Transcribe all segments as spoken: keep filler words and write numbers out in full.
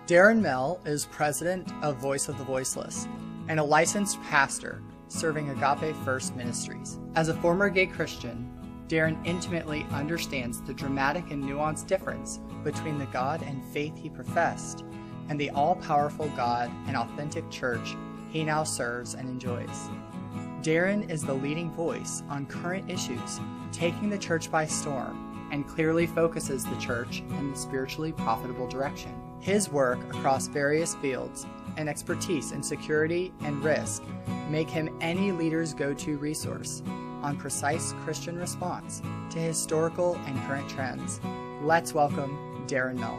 Darren Mell is president of Voice of the Voiceless and a licensed pastor serving Agape First Ministries. As a former gay Christian, Darren intimately understands the dramatic and nuanced difference between the God and faith he professed and the all-powerful God and authentic church he now serves and enjoys. Darren is the leading voice on current issues, taking the church by storm, and clearly focuses the church in the spiritually profitable direction. His work across various fields and expertise in security and risk make him any leader's go-to resource on precise Christian response to historical and current trends. Let's welcome Darren Mell.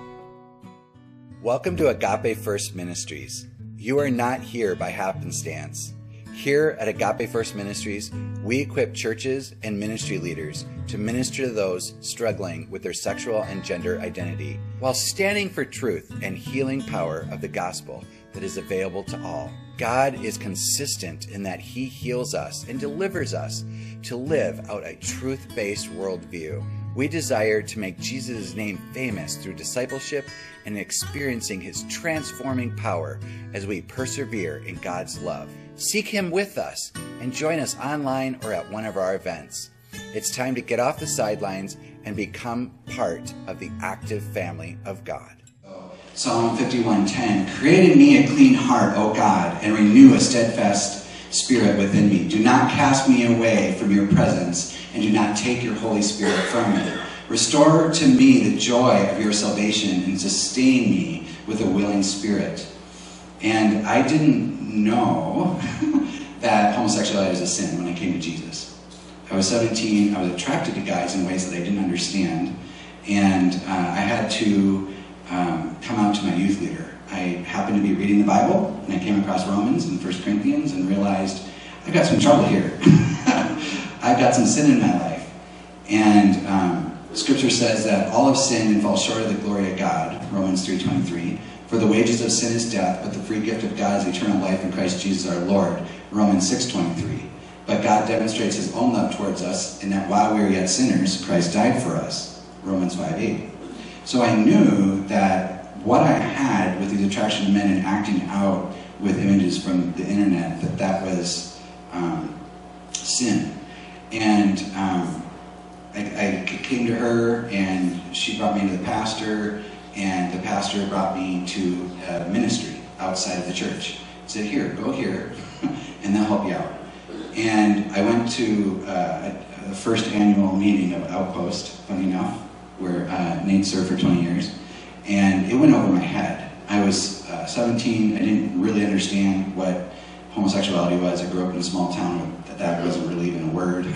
Welcome to Agape First Ministries. You are not here by happenstance. Here at Agape First Ministries, we equip churches and ministry leaders to minister to those struggling with their sexual and gender identity, while standing for truth and healing power of the gospel that is available to all. God is consistent in that He heals us and delivers us to live out a truth-based worldview. We desire to make Jesus' name famous through discipleship and experiencing His transforming power as we persevere in God's love. Seek Him with us and join us online or at one of our events. It's time to get off the sidelines and become part of the active family of God. Psalm fifty-one ten, create in me a clean heart, O God, and renew a steadfast spirit within me. Do not cast me away from your presence, and do not take your Holy Spirit from me. Restore to me the joy of your salvation, and sustain me with a willing spirit. And I didn't know that homosexuality is a sin when I came to Jesus. I was seventeen, I was attracted to guys in ways that I didn't understand, and uh, I had to um, come out to my youth leader. I happened to be reading the Bible, and I came across Romans and First Corinthians and realized, I've got some trouble here. I've got some sin in my life. And um, Scripture says that all have sinned and fall short of the glory of God, Romans three twenty-three. For the wages of sin is death, but the free gift of God is eternal life in Christ Jesus our Lord, Romans six twenty-three. But God demonstrates His own love towards us in that while we were yet sinners, Christ died for us, Romans five eight. So I knew that what I had with these attraction to men and acting out with images from the internet, that that was um, sin. And um, I, I came to her, and she brought me to the pastor, and the pastor brought me to uh, ministry outside of the church. He said, here, go here, and they'll help you out. And I went to uh, the first annual meeting of Outpost, funny enough, where uh, Nate served for twenty years, and it went over my head. I was uh, seventeen, I didn't really understand what homosexuality was. I grew up in a small town that that wasn't really even a word.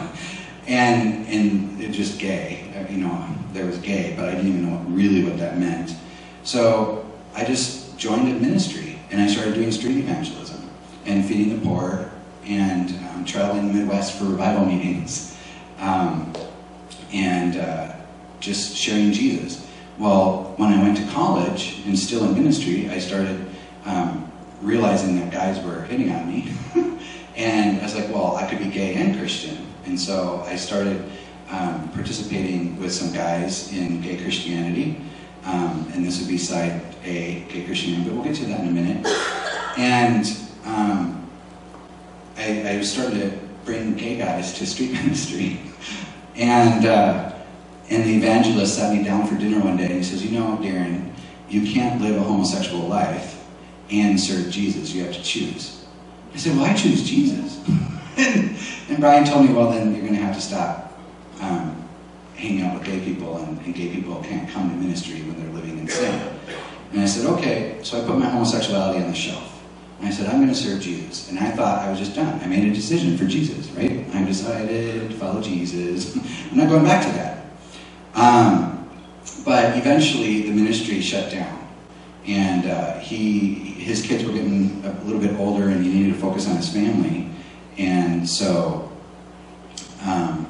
and and it just gay, you know, there was gay, but I didn't even know really what that meant. So I just joined a ministry, and I started doing street evangelism and feeding the poor, and um, traveling the Midwest for revival meetings, um, and uh, just sharing Jesus. Well, when I went to college and still in ministry, I started um, realizing that guys were hitting on me. And I was like, well, I could be gay and Christian. And so I started um, participating with some guys in gay Christianity. Um, and this would be side A, gay Christianity, but we'll get to that in a minute. And um, I, I started to bring gay guys to street ministry. And uh, And the evangelist sat me down for dinner one day, and he says, you know, Darren, you can't live a homosexual life and serve Jesus. You have to choose. I said, well, I choose Jesus. and, and Brian told me, well, then you're going to have to stop um, hanging out with gay people, and, and gay people can't come to ministry when they're living in sin. And I said, okay. So I put my homosexuality on the shelf. And I said, I'm going to serve Jesus. And I thought I was just done. I made a decision for Jesus, right? I decided to follow Jesus. I'm not going back to that. Um, but eventually the ministry shut down, and uh, he, his kids were getting a little bit older, and he needed to focus on his family, and so um,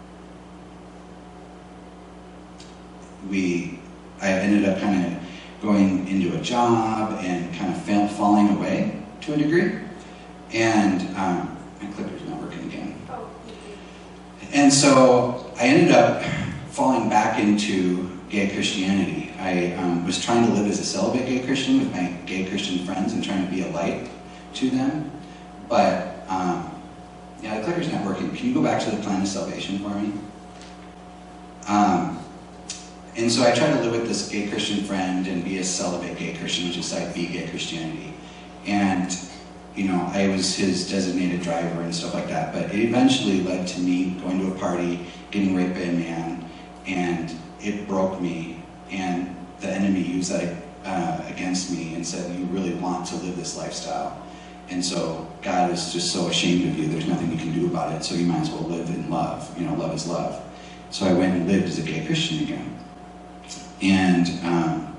we, I ended up kind of going into a job and kind of falling away to a degree, and um, my clicker's not working again, and so I ended up falling back into gay Christianity. I um, was trying to live as a celibate gay Christian with my gay Christian friends and trying to be a light to them. But, um, yeah, the clicker's not working. Can you go back to the plan of salvation for me? Um, and so I tried to live with this gay Christian friend and be a celibate gay Christian, which is side B gay Christianity. And, you know, I was his designated driver and stuff like that. But it eventually led to me going to a party, getting raped by a man, and it broke me. And the enemy used that uh, against me and said, you really want to live this lifestyle. And so God is just so ashamed of you, there's nothing you can do about it, so you might as well live in love. You know, love is love. So I went and lived as a gay Christian again. And um,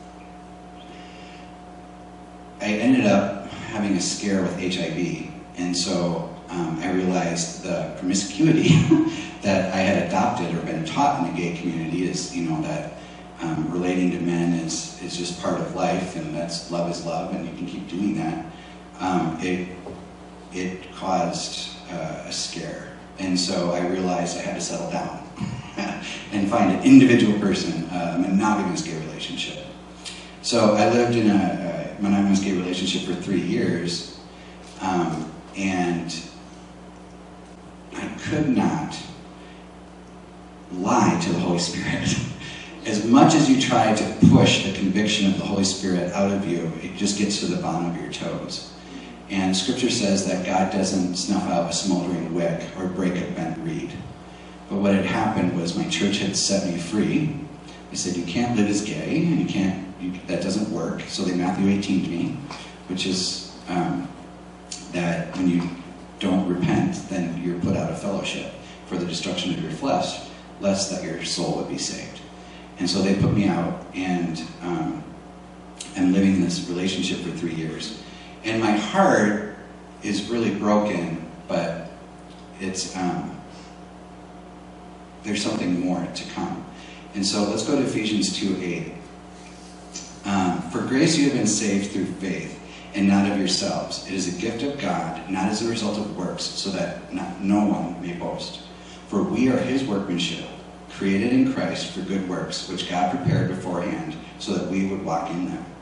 I ended up having a scare with H I V. And so um, I realized the promiscuity that I had adopted or been taught in the gay community is, you know, that um, relating to men is, is just part of life, and that's love is love, and you can keep doing that. Um, it, it caused uh, a scare. And so I realized I had to settle down and find an individual person, uh, a monogamous gay relationship. So I lived in a, a monogamous gay relationship for three years, um, and I could not lie to the Holy Spirit. As much as you try to push the conviction of the Holy Spirit out of you, it just gets to the bottom of your toes. And Scripture says that God doesn't snuff out a smoldering wick or break a bent reed. But what had happened was my church had set me free. They said, you can't live as gay, and you can't, you, that doesn't work. So they Matthew eighteen'd me, which is um, that when you don't repent, then you're put out of fellowship for the destruction of your flesh, lest that your soul would be saved. And so they put me out, and um, I'm living in this relationship for three years. And my heart is really broken, but it's um, there's something more to come. And so let's go to Ephesians two eight. Um, For grace you have been saved through faith, and not of yourselves. It is a gift of God, not as a result of works, so that not, no one may boast. For we are his workmanship, created in Christ for good works, which God prepared beforehand, so that we would walk in them.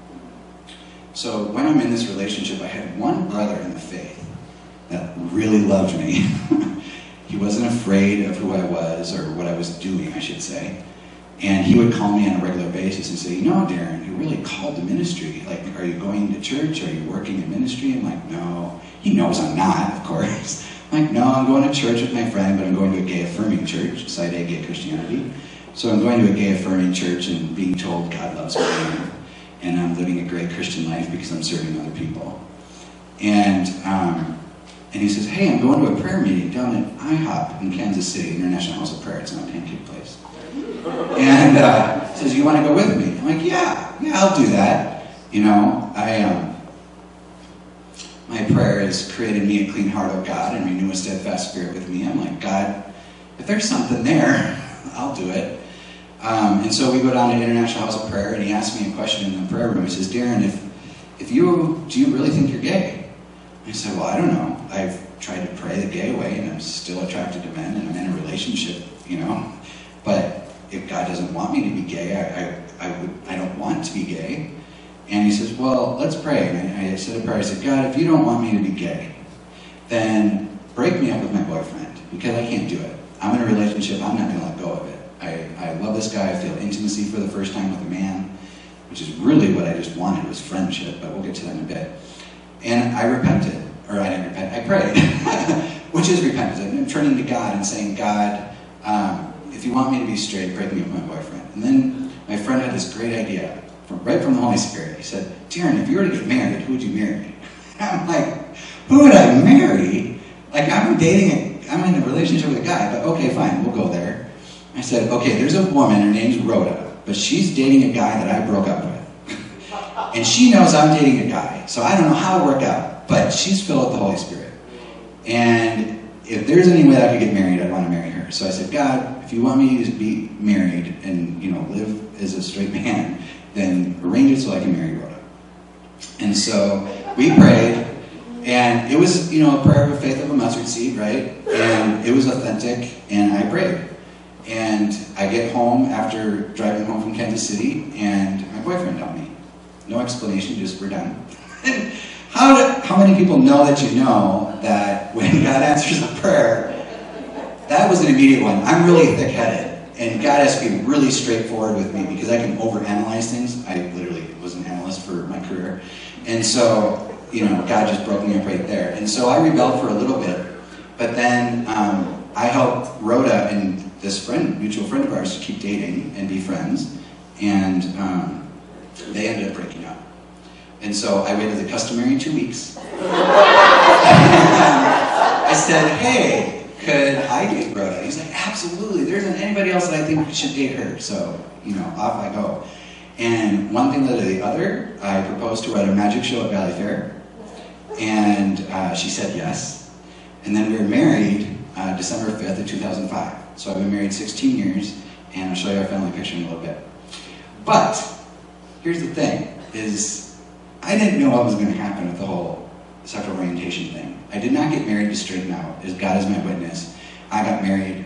So when I'm in this relationship, I had one brother in the faith that really loved me. He wasn't afraid of who I was, or what I was doing, I should say. And he would call me on a regular basis and say, you know, Darren, you're really called to ministry. Like, are you going to church? Are you working in ministry? I'm like, no. He knows I'm not, of course. I'm like, no, I'm going to church with my friend, but I'm going to a gay affirming church, Side A Gay Christianity. So I'm going to a gay affirming church and being told God loves me. And I'm living a great Christian life because I'm serving other people. And um, and he says, hey, I'm going to a prayer meeting down at I hop in Kansas City, International House of Prayer. It's not a pancake place. And uh, he says, you want to go with me? I'm like, yeah, yeah, I'll do that. You know, I um, my prayer is, create in me a clean heart, O God, and renew a steadfast spirit with me. I'm like, God, if there's something there, I'll do it. Um, and so we go down to International House of Prayer, and he asked me a question in the prayer room. He says, Darren, if, if you, do you really think you're gay? I said, well, I don't know. I've tried to pray the gay way, and I'm still attracted to men, and I'm in a relationship, you know. But if God doesn't want me to be gay, I, I, I, would, I don't want to be gay. And he says, well, let's pray. And I, I said a prayer. I said, God, if you don't want me to be gay, then break me up with my boyfriend, because I can't do it. I'm in a relationship. I'm not going to let go of it. I, I love this guy. I feel intimacy for the first time with a man, which is really what I just wanted, was friendship, but we'll get to that in a bit. And I repented, or I didn't repent, I prayed, which is repentance. I'm turning to God and saying, God, um, if you want me to be straight, break me up with my boyfriend. And then my friend had this great idea, from, right from the Holy Spirit. He said, Darren, if you were to get married, who would you marry? I'm like, who would I marry? Like, I'm dating, a, I'm in a relationship with a guy, but okay, fine, we'll go there. I said, okay, there's a woman, her name's Rhoda, but she's dating a guy that I broke up with. And she knows I'm dating a guy, so I don't know how it worked out, but she's filled with the Holy Spirit. And if there's any way I could get married, I'd want to marry her. So I said, God, if you want me to be married and, you know, live as a straight man, then arrange it so I can marry Rhoda. And so we prayed, and it was, you know, a prayer of faith of a mustard seed, right? And it was authentic, and I prayed. And I get home after driving home from Kansas City, and my boyfriend dumped me. No explanation, just we're done. how, do, how many people know that you know that when God answers a prayer, that was an immediate one. I'm really thick-headed, and God has to be really straightforward with me because I can overanalyze things. I literally was an analyst for my career. And so, you know, God just broke me up right there. And so I rebelled for a little bit, but then um, I helped Rhoda and this friend, mutual friend of ours, to keep dating and be friends, and um, they ended up breaking up. And so I waited the customary two weeks. I said, hey, could I date Rhoda? He's like, absolutely, there isn't anybody else that I think should date her. So, you know, off I go. And one thing led to the other. I proposed to her at a magic show at Valley Fair, and uh, she said yes. And then we were married uh, December fifth of two thousand five. So I've been married sixteen years, and I'll show you our family picture in a little bit. But here's the thing, is I didn't know what was going to happen with the whole sexual orientation thing. I did not get married to straighten out, as God is my witness. I got married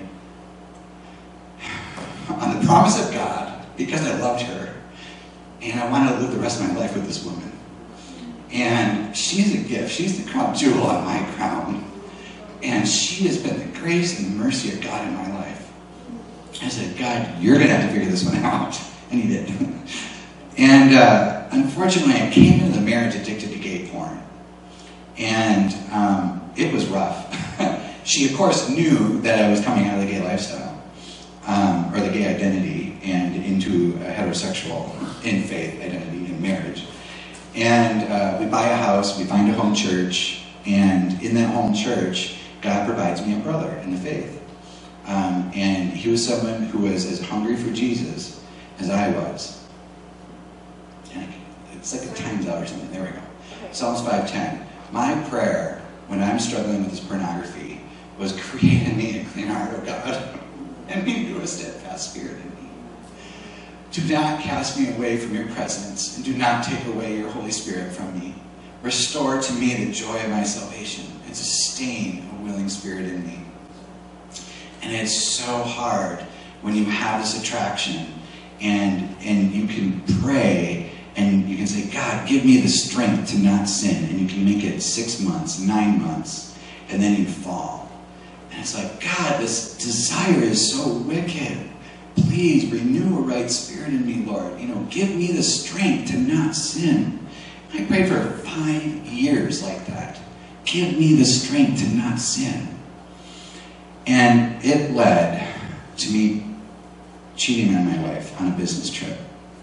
on the promise of God because I loved her, and I wanted to live the rest of my life with this woman. And she's a gift. She's the crown jewel on my crown. And she has been the grace and mercy of God in my life. I said, God, you're going to have to figure this one out. And he did. And uh, unfortunately, I came into the marriage addicted to gay porn. And um, it was rough. She, of course, knew that I was coming out of the gay lifestyle, um, or the gay identity, and into a heterosexual, in faith identity in marriage. And uh, we buy a house, we find a home church, and in that home church, God provides me a brother in the faith. Um, and he was someone who was as hungry for Jesus as I was. And it's like a time's out or something. There we go. Psalms five ten. My prayer when I'm struggling with this pornography was, create in me a clean heart, O God, and renew a steadfast spirit in me. Do not cast me away from your presence, and do not take away your Holy Spirit from me. Restore to me the joy of my salvation, and sustain a willing spirit in me. And it's so hard when you have this attraction, and, and you can pray, and you can say, God, give me the strength to not sin. And you can make it six months, nine months, and then you fall. And it's like, God, this desire is so wicked. Please renew a right spirit in me, Lord. You know, give me the strength to not sin. I prayed for five years like that. Give me the strength to not sin. And it led to me cheating on my wife on a business trip.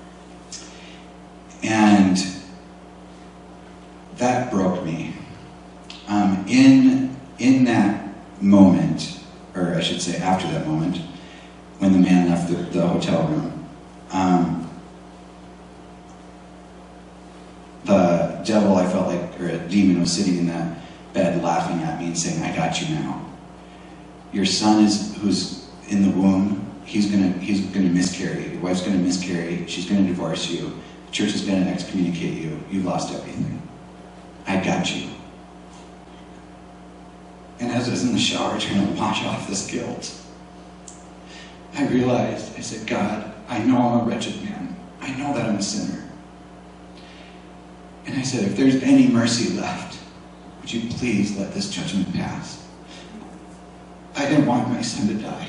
And that broke me. Um, in, in that moment, or I should say after that moment, when the man left the, the hotel room, um, the devil, I felt like, or a demon, was sitting in that bed laughing at me and saying, I got you now. Your son is, who's in the womb, he's gonna, he's gonna miscarry. Your wife's gonna miscarry. She's gonna divorce you. The church is gonna excommunicate you. You've lost everything. I got you. And as I was in the shower trying to wash off this guilt, I realized, I said, God, I know I'm a wretched man. I know that I'm a sinner. And I said, if there's any mercy left, would you please let this judgment pass? I didn't want my son to die.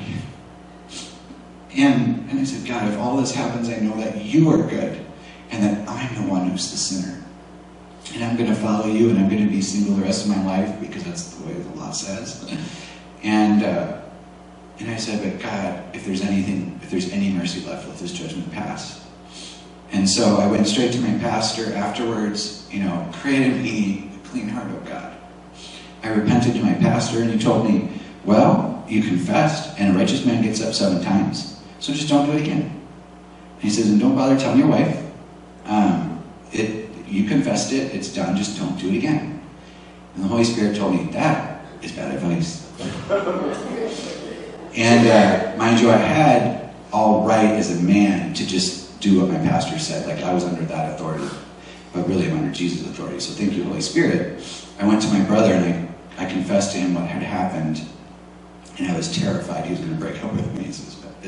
And, and I said, God, if all this happens, I know that you are good and that I'm the one who's the sinner. And I'm going to follow you, and I'm going to be single the rest of my life because that's the way the law says. And uh, and I said, but God, if there's anything, if there's any mercy left, let this judgment pass. And so I went straight to my pastor afterwards, you know, create in me a clean heart, oh God. I repented to my pastor, and he told me, well, you confessed, and a righteous man gets up seven times, so just don't do it again. And he says, and don't bother telling your wife. Um, it, you confessed it, it's done, just don't do it again. And the Holy Spirit told me, that is bad advice. And uh, mind you, I had all right as a man to just do what my pastor said, like I was under that authority, but really I'm under Jesus' authority, so thank you, Holy Spirit. I went to my brother and I, I confessed to him what had happened, and I was terrified he was going to break up with me. He says,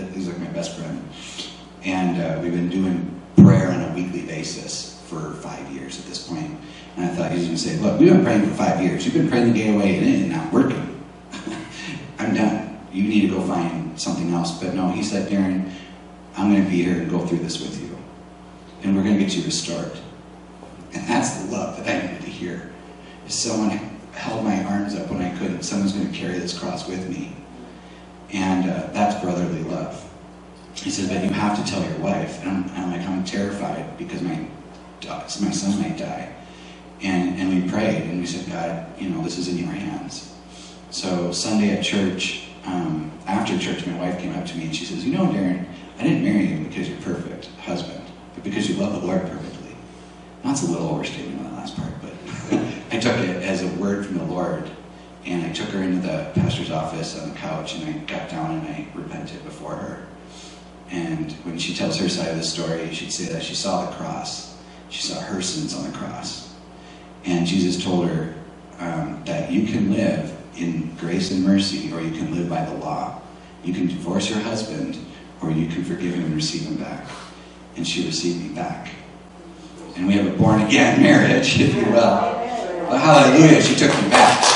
And uh, we've been doing prayer on a weekly basis for five years at this point. And I thought he was going to say, look, we've been praying for five years. You've been praying the day away and it is not working. I'm done. You need to go find something else. But no, he said, Darren, I'm going to be here and go through this with you. And we're going to get you restored. And that's the love that I needed to hear. If someone held my arms up when I couldn't, someone's going to carry this cross with me. And uh, that's brotherly love. He said, but you have to tell your wife. And I'm, I'm like, I'm terrified because my, my son might die. And, and we prayed, and we said, God, you know, this is in your hands. So Sunday at church, um, after church, my wife came up to me and she says, you know, Darren, I didn't marry you because you're perfect husband, but because you love the Lord perfectly. That's a little overstatement on the last part, but I took it as a word from the Lord. And I took her into the pastor's office on the couch, and I got down and I repented before her. And when she tells her side of the story, she'd say that she saw the cross. She saw her sins on the cross. And Jesus told her um, that you can live in grace and mercy, or you can live by the law. You can divorce your husband, or you can forgive him and receive him back. And she received me back. And we have a born-again marriage, if you will. But hallelujah, she took me back.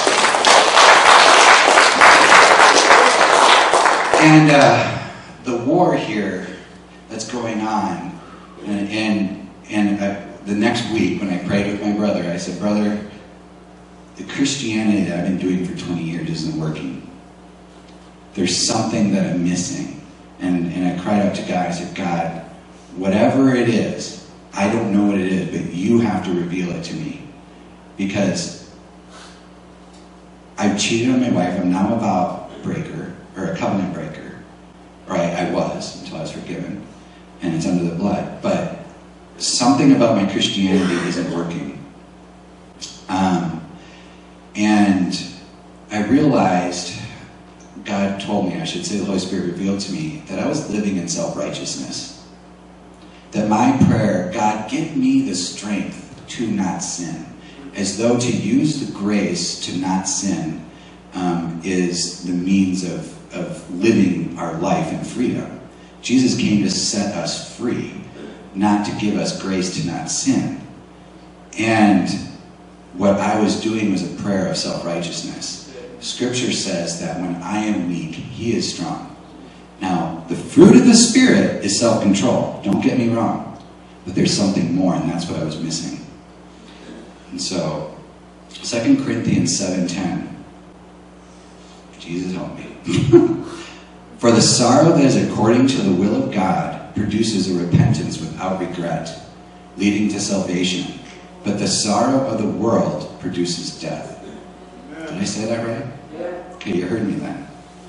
And uh, the war here that's going on, and and, and uh, the next week when I prayed with my brother, I said, brother, the Christianity that I've been doing for twenty years isn't working. There's something that I'm missing. And, and I cried out to God, I said, God, whatever it is, I don't know what it is, but you have to reveal it to me. Because I've cheated on my wife, I'm now a vow breaker, or a covenant breaker. Or I, I was, until I was forgiven. And it's under the blood. But something about my Christianity isn't working. Um, and I realized, God told me, I should say the Holy Spirit revealed to me, that I was living in self-righteousness. That my prayer, God, give me the strength to not sin. As though to use the grace to not sin um, is the means of, of living our life in freedom. Jesus came to set us free, not to give us grace to not sin. And what I was doing was a prayer of self-righteousness. Scripture says that when I am weak, he is strong. Now, the fruit of the Spirit is self-control. Don't get me wrong. But there's something more, and that's what I was missing. And so, Second Corinthians seven ten. Jesus help me. For the sorrow that is according to the will of God produces a repentance without regret, leading to salvation. But the sorrow of the world produces death. Did I say that right? Okay, you heard me then.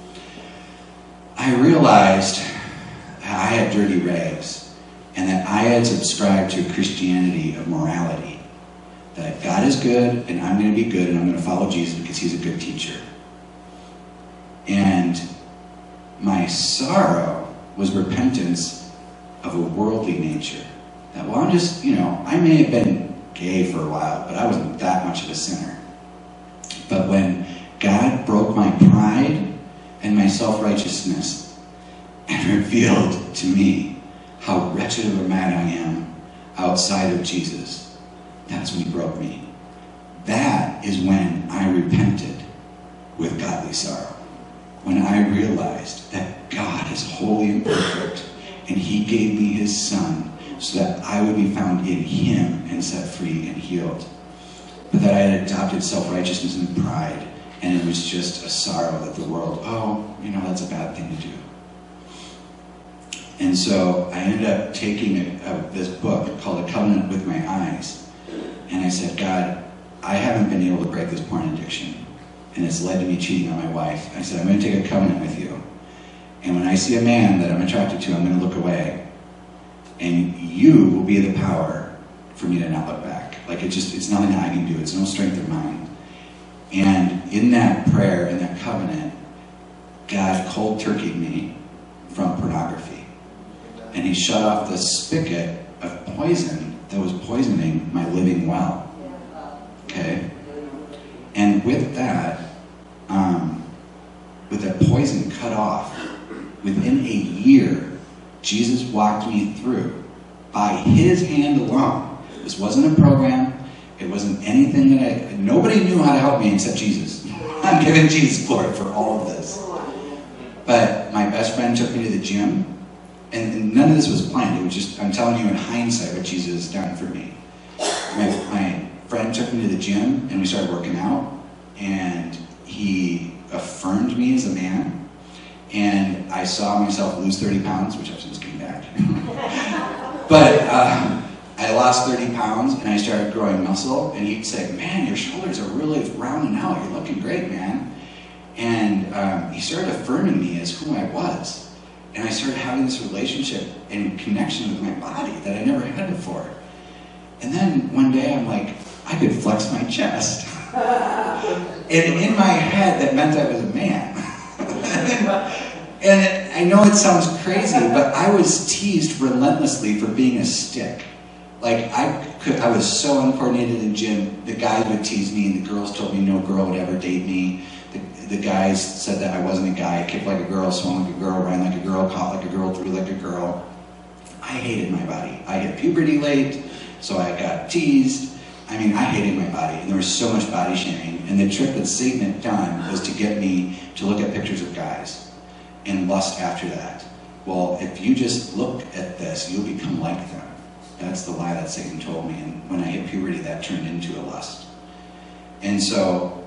I realized I had dirty rags, and that I had subscribed to a Christianity of morality. That God is good, and I'm going to be good, and I'm going to follow Jesus because he's a good teacher. And my sorrow was repentance of a worldly nature. That, well, I'm just, you know, I may have been gay for a while, but I wasn't that much of a sinner. But when God broke my pride and my self-righteousness and revealed to me how wretched of a man I am outside of Jesus, that's when he broke me. That is when I repented with godly sorrow. When I realized that God is holy and perfect, and he gave me his Son so that I would be found in him and set free and healed. But that I had adopted self-righteousness and pride, and it was just a sorrow that the world, oh, you know, that's a bad thing to do. And so I ended up taking a, a, this book called A Covenant with My Eyes. And I said, God, I haven't been able to break this porn addiction. And it's led to me cheating on my wife. I said, I'm going to take a covenant with you. And when I see a man that I'm attracted to, I'm going to look away. And you will be the power for me to not look back. Like, it just, it's nothing that I can do. It's no strength of mine. And in that prayer, in that covenant, God cold turkeyed me from pornography. And he shut off the spigot of poison that was poisoning my living well. Okay? And with that, um, with that poison cut off, within a year, Jesus walked me through by his hand alone. This wasn't a program. It wasn't anything that I, nobody knew how to help me except Jesus. I'm giving Jesus glory for all of this. But my best friend took me to the gym, and, and none of this was planned. It was just, I'm telling you in hindsight what Jesus has done for me. My, my friend took me to the gym, and we started working out, and he affirmed me as a man, and I saw myself lose thirty pounds, which I've since came back. But uh, I lost thirty pounds, and I started growing muscle, and he'd say, man, your shoulders are really rounding out. You're looking great, man. And um, he started affirming me as who I was. And I started having this relationship and connection with my body that I never had before. And then one day I'm like, I could flex my chest. And in my head, that meant I was a man. And I know it sounds crazy, but I was teased relentlessly for being a stick. Like, I could, I was so uncoordinated in the gym. The guys would tease me, and the girls told me no girl would ever date me. The, the guys said that I wasn't a guy. I kicked like a girl, swung like a girl, ran like a girl, caught like a girl, threw like a girl. I hated my body. I hit puberty late, so I got teased. I mean, I hated my body, and there was so much body shaming. And the trick that Satan had done was to get me to look at pictures of guys and lust after that. Well, if you just look at this, you'll become like them. That's the lie that Satan told me. And when I hit puberty, that turned into a lust. And so,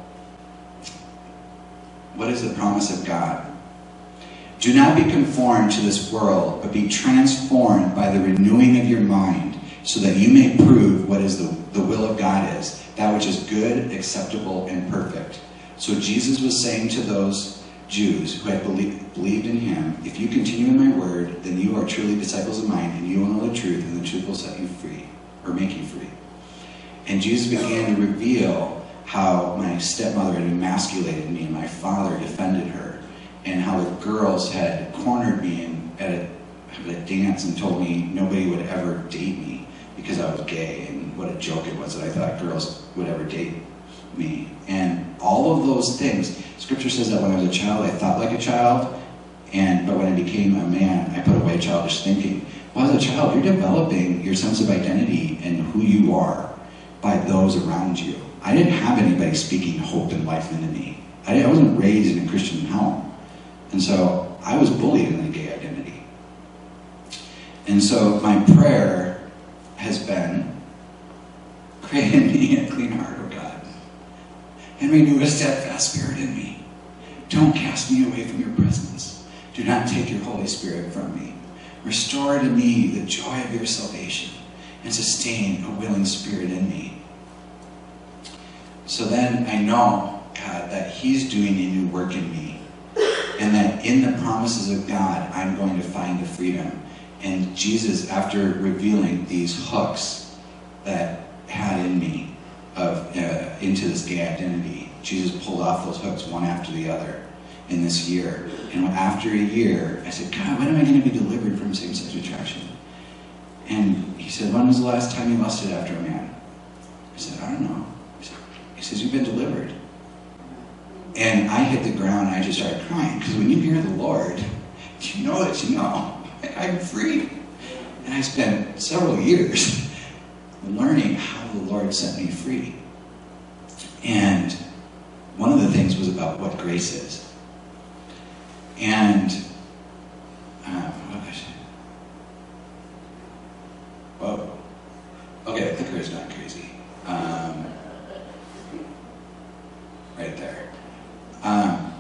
what is the promise of God? Do not be conformed to this world, but be transformed by the renewing of your mind, so that you may prove what is the, the will of God is, that which is good, acceptable, and perfect. So Jesus was saying to those Jews who had believed, believed in him, if you continue in my word, then you are truly disciples of mine, and you will know the truth, and the truth will set you free, or make you free. And Jesus began to reveal how my stepmother had emasculated me, and my father defended her, and how the girls had cornered me in, at, a, at a dance and told me nobody would ever date me because I was gay, and what a joke it was that I thought girls would ever date me. And all of those things, Scripture says that when I was a child, I thought like a child, and but when I became a man, I put away childish thinking. Well, as a child, you're developing your sense of identity and who you are by those around you. I didn't have anybody speaking hope and life into me. I, I wasn't raised in a Christian home. And so I was bullied in the gay identity. And so my prayer has been, create in me a clean heart, O God, and renew a steadfast spirit in me. Don't cast me away from your presence. Do not take your Holy Spirit from me. Restore to me the joy of your salvation, and sustain a willing spirit in me. So then I know, God, that he's doing a new work in me, and that in the promises of God, I'm going to find the freedom. And Jesus, after revealing these hooks that had in me of uh, into this gay identity, Jesus pulled off those hooks one after the other in this year. And after a year, I said, God, when am I going to be delivered from same-sex attraction? And he said, when was the last time you lusted after a man? I said, I don't know. He, said, he says, you've been delivered. And I hit the ground and I just started crying, because when you hear the Lord, you know that you know, I'm free. And I spent several years learning how the Lord set me free. And one of the things was about what grace is. And, uh, what was it? Whoa. Okay, the clicker is not crazy. Um, right there. Um,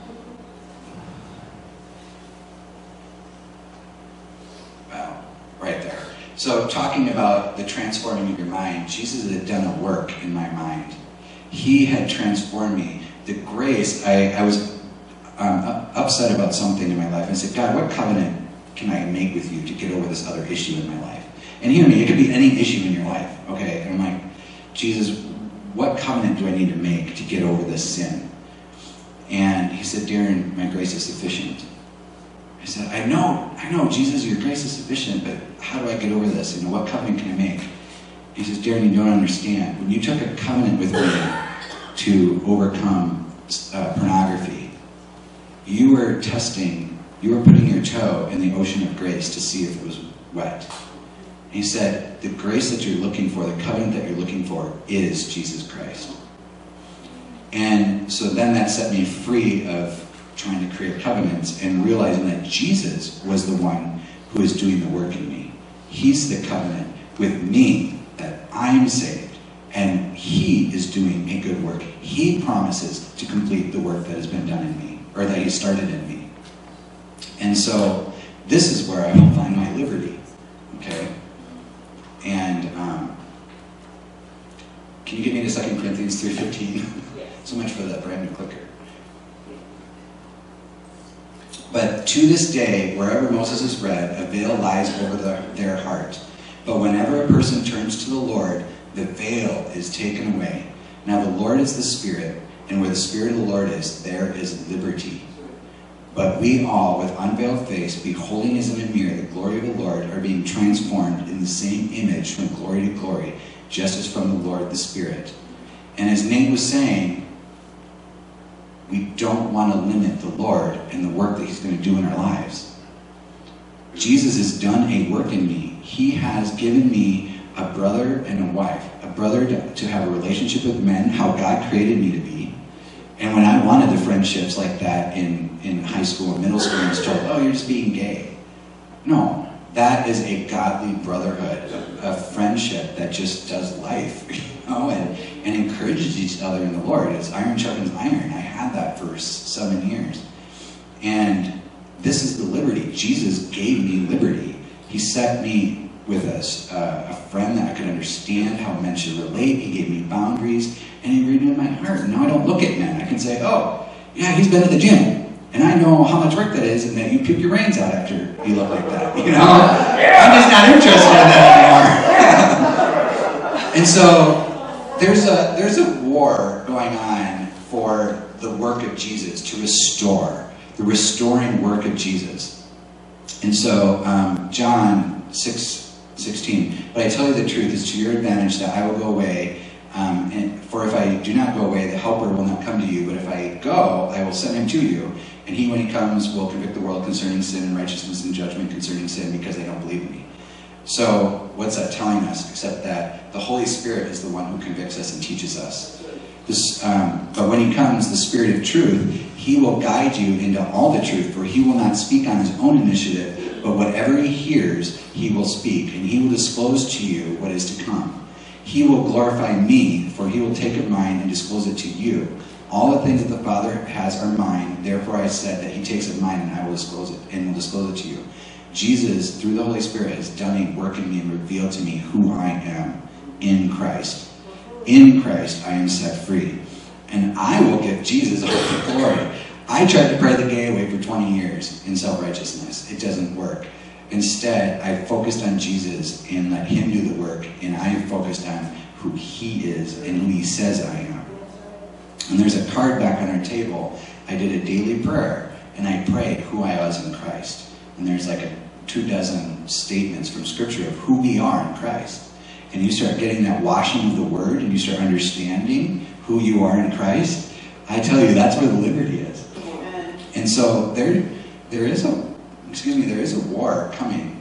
well, right there. So talking about the transforming of your mind, Jesus had done a work in my mind. He had transformed me. The grace, I, I was um, upset about something in my life. I said, God, what covenant can I make with you to get over this other issue in my life? And hear me, it could be any issue in your life, okay? And I'm like, Jesus, what covenant do I need to make to get over this sin? And he said, Darren, my grace is sufficient. I said, I know, I know, Jesus, your grace is sufficient, but how do I get over this? You know, what covenant can I make? He says, Darren, you don't understand. When you took a covenant with me to overcome uh, pornography, you were testing you were putting your toe in the ocean of grace to see if it was wet. And he said, the grace that you're looking for, the covenant that you're looking for, is Jesus Christ. And so then that set me free of trying to create covenants and realizing that Jesus was the one who is doing the work in me. He's the covenant with me that I'm saved, and he is doing a good work. He promises to complete the work that has been done in me, or that he started in me. And so this is where I will find my liberty, okay? And um, can you get me to Second Corinthians three fifteen? So much for that brand new clicker. But to this day, wherever Moses is read, a veil lies over the, their heart. But whenever a person turns to the Lord, the veil is taken away. Now the Lord is the Spirit, and where the Spirit of the Lord is, there is liberty. But we all, with unveiled face, beholding as in a mirror the glory of the Lord, are being transformed in the same image from glory to glory, just as from the Lord the Spirit. And as Nate was saying, we don't want to limit the Lord and the work that he's going to do in our lives. Jesus has done a work in me. He has given me a brother and a wife. A brother to, to have a relationship with men, how God created me to be. And when I wanted the friendships like that in, in high school and middle school, I was told, oh, you're just being gay. No, that is a godly brotherhood, a, a friendship that just does life, you know, and, and encourages each other in the Lord. It's iron sharpens iron. I had that for seven years. And this is the liberty. Jesus gave me liberty. He set me with a, uh, a friend that I could understand how men should relate. He gave me boundaries, and he renewed my heart. And now I don't look at men. I can say, oh, yeah, he's been to the gym. And I know how much work that is, and that you puke your brains out after you look like that. You know? I'm just not interested in that anymore. And so there's a, there's a war going on for the work of Jesus to restore, the restoring work of Jesus. And so um, John six sixteen, but I tell you the truth, it's to your advantage that I will go away. Um, and for if I do not go away, the helper will not come to you. But if I go, I will send him to you. And he, when he comes, will convict the world concerning sin and righteousness and judgment concerning sin, because they don't believe me. So what's that telling us? Except that the Holy Spirit is the one who convicts us and teaches us. This, um, but when he comes, the Spirit of truth, he will guide you into all the truth. For he will not speak on his own initiative, but whatever he hears, he will speak. And he will disclose to you what is to come. He will glorify me, for he will take of mine and disclose it to you. All the things that the Father has are mine. Therefore I said that he takes of mine, and I will disclose it, and will disclose it to you. Jesus, through the Holy Spirit, has done a work in me and revealed to me who I am in Christ. In Christ I am set free. And I will give Jesus all the glory. I tried to pray the gay away for twenty years in self-righteousness. It doesn't work. Instead, I focused on Jesus and let him do the work, and I focused on who he is and who he says I am. And there's a card back on our table. I did a daily prayer, and I prayed who I was in Christ. And there's like a two dozen statements from Scripture of who we are in Christ. And you start getting that washing of the Word, and you start understanding who you are in Christ. I tell you, that's where the liberty is. And so there, there is a, excuse me, there is a war coming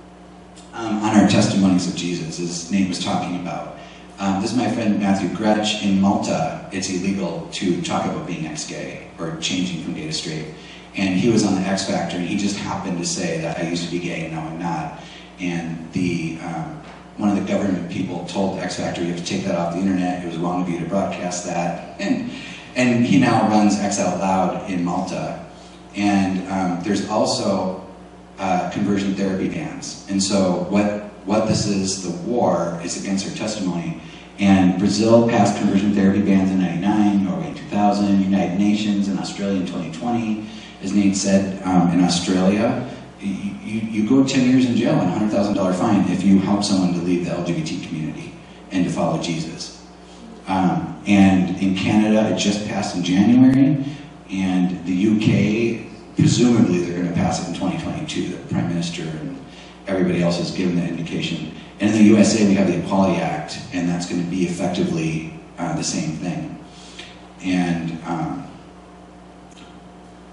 um, on our testimonies of Jesus, as Nate was talking about. Um, this is my friend Matthew Gretsch. In Malta, it's illegal to talk about being ex-gay or changing from gay to straight. And he was on the X Factor, and he just happened to say that I used to be gay and now I'm not. And the um, one of the government people told X Factor, you have to take that off the internet. It was wrong of you to broadcast that. And and he now runs X Out Loud in Malta. And um, there's also uh, conversion therapy bans. And so what what this is, the war, is against our testimony. And Brazil passed conversion therapy bans in ninety-nine, Norway in two thousand, United Nations in Australia in twenty twenty. As Nate said, um, in Australia, you, you, you go ten years in jail and a one hundred thousand dollar fine if you help someone to leave the L G B T community and to follow Jesus. Um, and in Canada, it just passed in January, and the U K, presumably they're going to pass it in twenty twenty-two. The Prime Minister and everybody else has given that indication. And in the U S A, we have the Equality Act, and that's going to be effectively uh, the same thing. And um,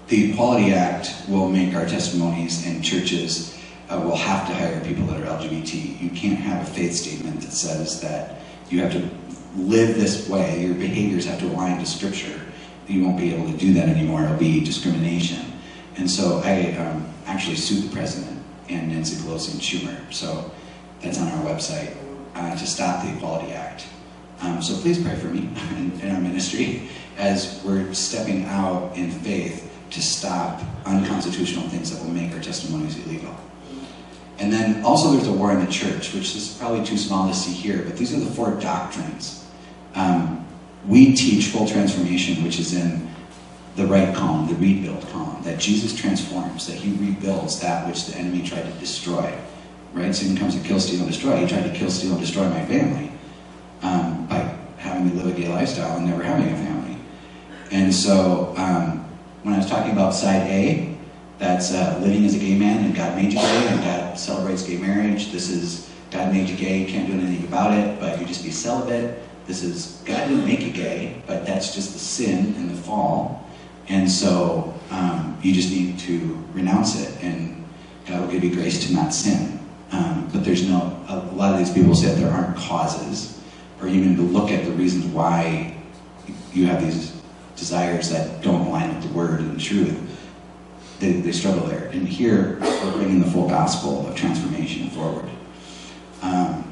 the Equality Act will make our testimonies, and churches uh, will have to hire people that are L G B T. You can't have a faith statement that says that you have to live this way, your behaviors have to align to Scripture. You won't be able to do that anymore. It'll be discrimination. And so I um, actually sued the president and Nancy Pelosi and Schumer. So that's on our website uh, to stop the Equality Act. Um, so please pray for me in, in our ministry as we're stepping out in faith to stop unconstitutional things that will make our testimonies illegal. And then also there's a war in the church, which is probably too small to see here, but these are the four doctrines. Um, we teach full transformation, which is in the right column, the rebuild column, that Jesus transforms, that he rebuilds that which the enemy tried to destroy. Right? Satan comes to kill, steal, and destroy. He tried to kill, steal, and destroy my family um, by having me live a gay lifestyle and never having a family. And so um, when I was talking about side A, that's uh, living as a gay man, and God made you gay, and God celebrates gay marriage. This is God made you gay, can't do anything about it, but you just be celibate. This is God didn't make you gay, but that's just the sin and the fall. And so um, you just need to renounce it, and God will give you grace to not sin. Um, but there's no, a lot of these people say that there aren't causes, or even to look at the reasons why you have these desires that don't align with the Word and the truth. They, they struggle there. And here, we're bringing the full gospel of transformation forward. Um,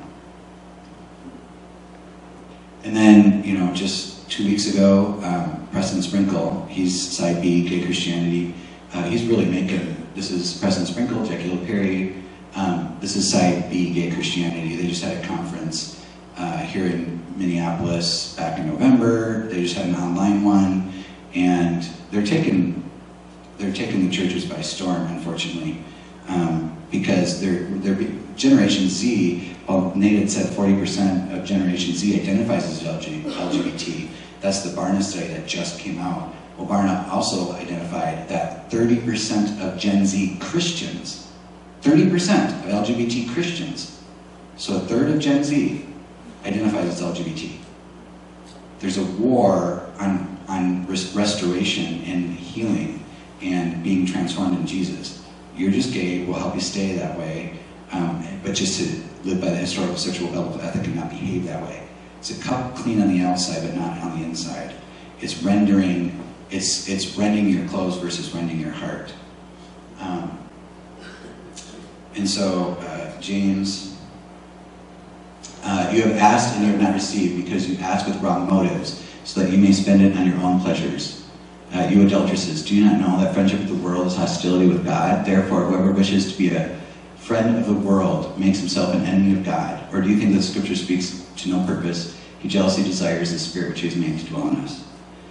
and then, you know, just two weeks ago, um, Preston Sprinkle, he's side B, gay Christianity. Uh, he's really making, this is Preston Sprinkle, Jackie Hill Perry. Um, this is side B, gay Christianity. They just had a conference uh, here in Minneapolis back in November. They just had an online one. And they're taking They're taking the churches by storm, unfortunately, um, because they're, they're Generation Z, well, Nate had said forty percent of Generation Z identifies as L G B T. That's the Barna study that just came out. Well, Barna also identified that thirty percent of Gen Z Christians, thirty percent of L G B T Christians, so a third of Gen Z identifies as L G B T. There's a war on, on restoration and healing and being transformed in Jesus. You're just gay, we'll help you stay that way, um, but just to live by the historical sexual biblical ethic and not behave that way. It's a cup clean on the outside, but not on the inside. It's rendering, it's, it's rending your clothes versus rending your heart. Um, and so, uh, James, uh, you have asked and you have not received because you asked with wrong motives, so that you may spend it on your own pleasures. Uh, you adulteresses, do you not know that friendship with the world is hostility with God? Therefore, whoever wishes to be a friend of the world makes himself an enemy of God. Or do you think that Scripture speaks to no purpose? He jealously desires the Spirit which he has made to dwell in us.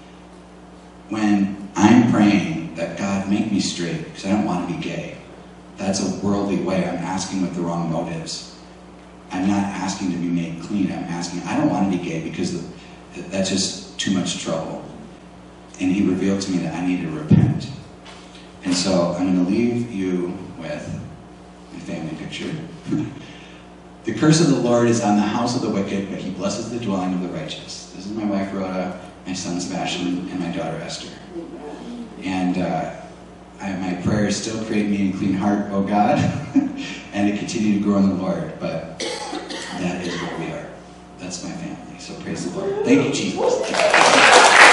When I'm praying that God make me straight, because I don't want to be gay, that's a worldly way. I'm asking with the wrong motives. I'm not asking to be made clean. I'm asking, I don't want to be gay because the, that's just too much trouble. And he revealed to me that I need to repent. And so I'm going to leave you with my family picture. The curse of the Lord is on the house of the wicked, but he blesses the dwelling of the righteous. This is my wife, Rhoda, my son, Sebastian, and my daughter, Esther. And uh, I, my prayer is still create me a clean heart, oh God, and to continue to grow in the Lord. But that is where we are. That's my family. So praise the Lord. Thank you, Jesus.